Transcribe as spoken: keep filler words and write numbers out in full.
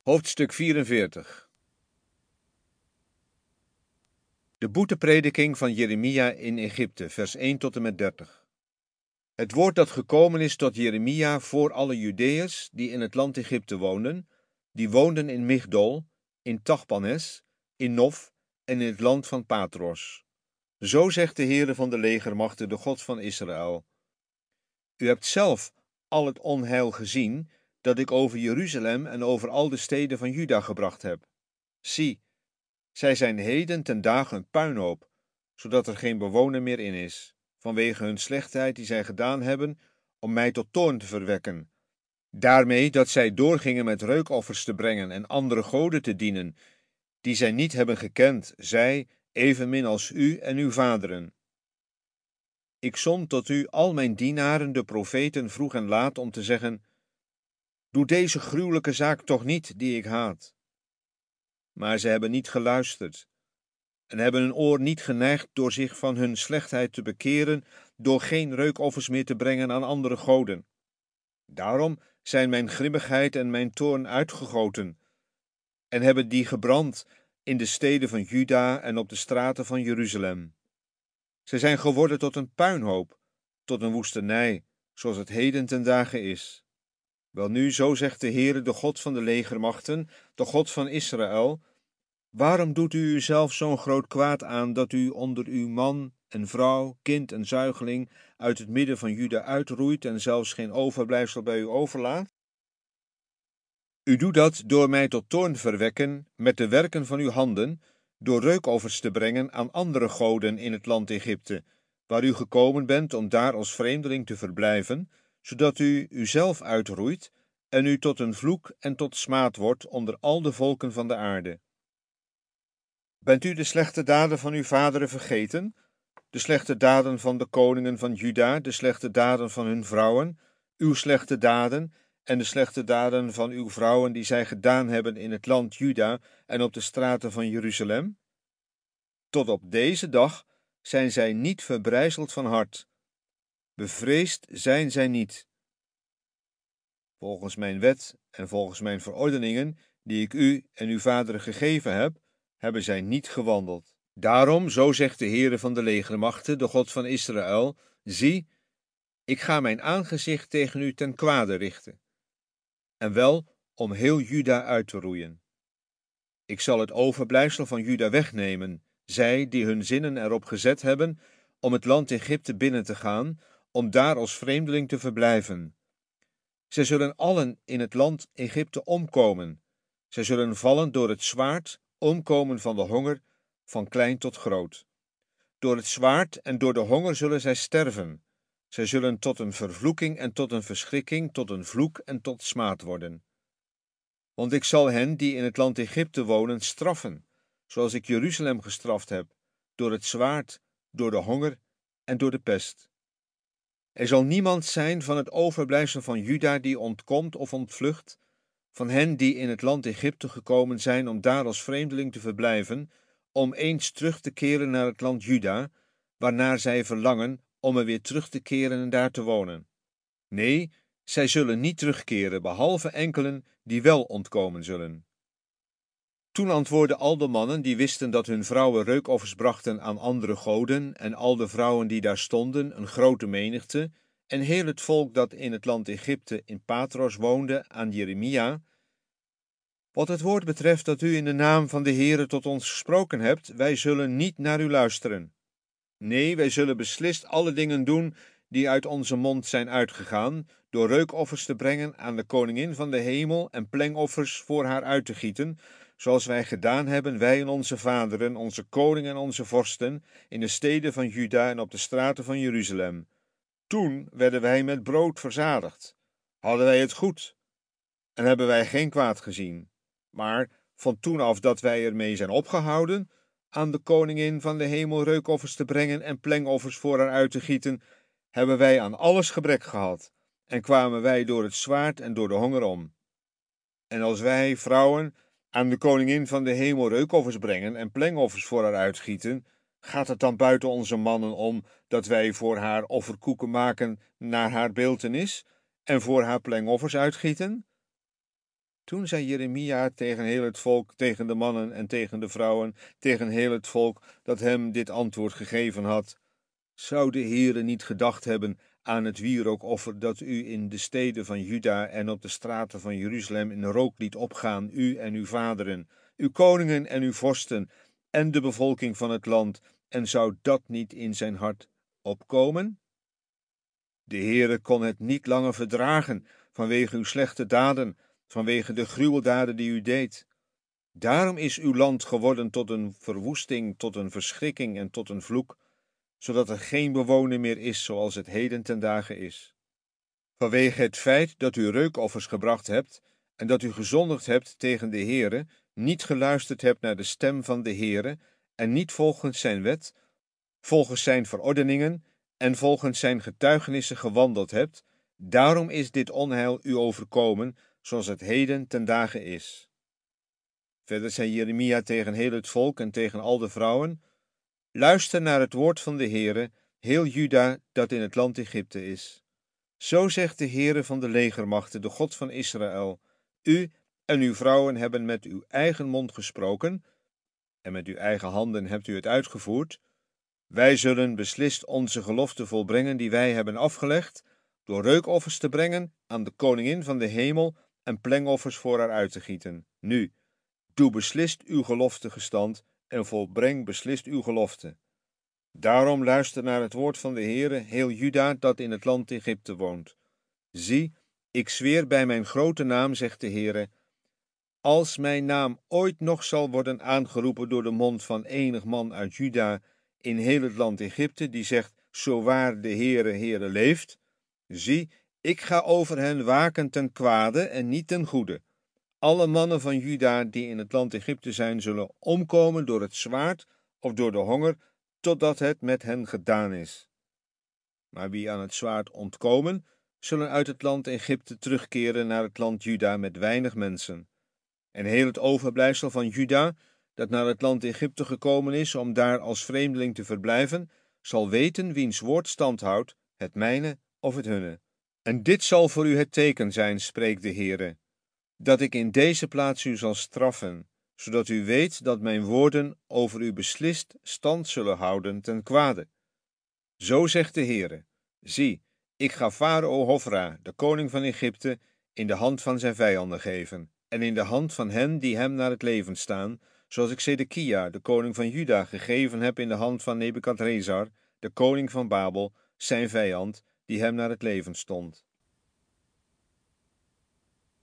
Hoofdstuk vierenveertig. De boeteprediking van Jeremia in Egypte, vers één tot en met dertig. Het woord dat gekomen is tot Jeremia voor alle Judeërs die in het land Egypte woonden, die woonden in Migdol, in Tachpanes, in Nof en in het land van Patros. Zo zegt de Heere van de legermachten, de God van Israël: U hebt zelf al het onheil gezien dat ik over Jeruzalem en over al de steden van Juda gebracht heb. Zie, zij zijn heden ten dagen een puinhoop, zodat er geen bewoner meer in is, vanwege hun slechtheid die zij gedaan hebben, om mij tot toorn te verwekken. Daarmee dat zij doorgingen met reukoffers te brengen en andere goden te dienen, die zij niet hebben gekend, zij, evenmin als u en uw vaderen. Ik zond tot u al mijn dienaren, de profeten, vroeg en laat, om te zeggen: Doe deze gruwelijke zaak toch niet, die ik haat. Maar ze hebben niet geluisterd en hebben hun oor niet geneigd door zich van hun slechtheid te bekeren, door geen reukoffers meer te brengen aan andere goden. Daarom zijn mijn grimmigheid en mijn toorn uitgegoten, en hebben die gebrand in de steden van Juda en op de straten van Jeruzalem. Ze zijn geworden tot een puinhoop, tot een woestenij, zoals het heden ten dagen is. Welnu, zo zegt de Heere, de God van de legermachten, de God van Israël: Waarom doet u uzelf zo'n groot kwaad aan, dat u onder uw man en vrouw, kind en zuigeling uit het midden van Juda uitroeit en zelfs geen overblijfsel bij u overlaat? U doet dat door mij tot toorn verwekken met de werken van uw handen, door reukoffers te brengen aan andere goden in het land Egypte, waar u gekomen bent om daar als vreemdeling te verblijven, zodat u uzelf uitroeit en u tot een vloek en tot smaad wordt onder al de volken van de aarde. Bent u de slechte daden van uw vaderen vergeten? De slechte daden van de koningen van Juda, de slechte daden van hun vrouwen, uw slechte daden en de slechte daden van uw vrouwen die zij gedaan hebben in het land Juda en op de straten van Jeruzalem? Tot op deze dag zijn zij niet verbrijzeld van hart. Bevreesd zijn zij niet. Volgens mijn wet en volgens mijn verordeningen, die ik u en uw vaderen gegeven heb, hebben zij niet gewandeld. Daarom, zo zegt de Heere van de legermachten, de God van Israël: Zie, ik ga mijn aangezicht tegen u ten kwade richten, en wel om heel Juda uit te roeien. Ik zal het overblijfsel van Juda wegnemen, zij die hun zinnen erop gezet hebben om het land Egypte binnen te gaan, om daar als vreemdeling te verblijven. Zij zullen allen in het land Egypte omkomen. Zij zullen vallen door het zwaard, omkomen van de honger, van klein tot groot. Door het zwaard en door de honger zullen zij sterven. Zij zullen tot een vervloeking en tot een verschrikking, tot een vloek en tot smaad worden. Want ik zal hen die in het land Egypte wonen straffen, zoals ik Jeruzalem gestraft heb, door het zwaard, door de honger en door de pest. Er zal niemand zijn van het overblijfsel van Juda die ontkomt of ontvlucht, van hen die in het land Egypte gekomen zijn om daar als vreemdeling te verblijven, om eens terug te keren naar het land Juda, waarnaar zij verlangen om er weer terug te keren en daar te wonen. Nee, zij zullen niet terugkeren, behalve enkelen die wel ontkomen zullen. Toen antwoordden al de mannen die wisten dat hun vrouwen reukoffers brachten aan andere goden, en al de vrouwen die daar stonden, een grote menigte, en heel het volk dat in het land Egypte in Patros woonde, aan Jeremia: Wat het woord betreft dat u in de naam van de Heere tot ons gesproken hebt, wij zullen niet naar u luisteren. Nee, wij zullen beslist alle dingen doen die uit onze mond zijn uitgegaan, door reukoffers te brengen aan de koningin van de hemel en plengoffers voor haar uit te gieten, zoals wij gedaan hebben, wij en onze vaderen, onze koningen en onze vorsten, in de steden van Juda en op de straten van Jeruzalem. Toen werden wij met brood verzadigd, hadden wij het goed en hebben wij geen kwaad gezien. Maar van toen af dat wij ermee zijn opgehouden aan de koningin van de hemel reukoffers te brengen en plengoffers voor haar uit te gieten, hebben wij aan alles gebrek gehad en kwamen wij door het zwaard en door de honger om. En als wij, vrouwen, aan de koningin van de hemel reukoffers brengen en plengoffers voor haar uitgieten, gaat het dan buiten onze mannen om dat wij voor haar offerkoeken maken naar haar beeltenis en voor haar plengoffers uitgieten? Toen zei Jeremia tegen heel het volk, tegen de mannen en tegen de vrouwen, tegen heel het volk dat hem dit antwoord gegeven had: Zou de Heere niet gedacht hebben aan het wierookoffer dat u in de steden van Juda en op de straten van Jeruzalem in rook liet opgaan, u en uw vaderen, uw koningen en uw vorsten en de bevolking van het land, en zou dat niet in zijn hart opkomen? De Heere kon het niet langer verdragen vanwege uw slechte daden, vanwege de gruweldaden die u deed. Daarom is uw land geworden tot een verwoesting, tot een verschrikking en tot een vloek, zodat er geen bewoner meer is zoals het heden ten dagen is. Vanwege het feit dat u reukoffers gebracht hebt en dat u gezondigd hebt tegen de Heere, niet geluisterd hebt naar de stem van de Heere en niet volgens zijn wet, volgens zijn verordeningen en volgens zijn getuigenissen gewandeld hebt, daarom is dit onheil u overkomen, zoals het heden ten dagen is. Verder zei Jeremia tegen heel het volk en tegen al de vrouwen: Luister naar het woord van de Heere, heel Juda dat in het land Egypte is. Zo zegt de Heere van de legermachten, de God van Israël: U en uw vrouwen hebben met uw eigen mond gesproken, en met uw eigen handen hebt u het uitgevoerd. Wij zullen beslist onze gelofte volbrengen die wij hebben afgelegd, door reukoffers te brengen aan de koningin van de hemel en plengoffers voor haar uit te gieten. Nu, doe beslist uw gelofte gestand en volbreng beslist uw gelofte. Daarom luister naar het woord van de Heere, heel Juda dat in het land Egypte woont. Zie, ik zweer bij mijn grote naam, zegt de Heere, als mijn naam ooit nog zal worden aangeroepen door de mond van enig man uit Juda in heel het land Egypte, die zegt, zo waar de Heere, Heere leeft, zie, ik ga over hen waken ten kwade en niet ten goede. Alle mannen van Juda die in het land Egypte zijn, zullen omkomen door het zwaard of door de honger, totdat het met hen gedaan is. Maar wie aan het zwaard ontkomen, zullen uit het land Egypte terugkeren naar het land Juda met weinig mensen. En heel het overblijfsel van Juda, dat naar het land Egypte gekomen is om daar als vreemdeling te verblijven, zal weten wiens woord stand houdt, het mijne of het hunne. En dit zal voor u het teken zijn, spreekt de Heere, dat ik in deze plaats u zal straffen, zodat u weet dat mijn woorden over u beslist stand zullen houden ten kwade. Zo zegt de Heere: Zie, ik ga Farao Hofra, de koning van Egypte, in de hand van zijn vijanden geven, en in de hand van hen die hem naar het leven staan, zoals ik Sedekia, de koning van Juda, gegeven heb in de hand van Nebukadrezar, de koning van Babel, zijn vijand, die hem naar het leven stond.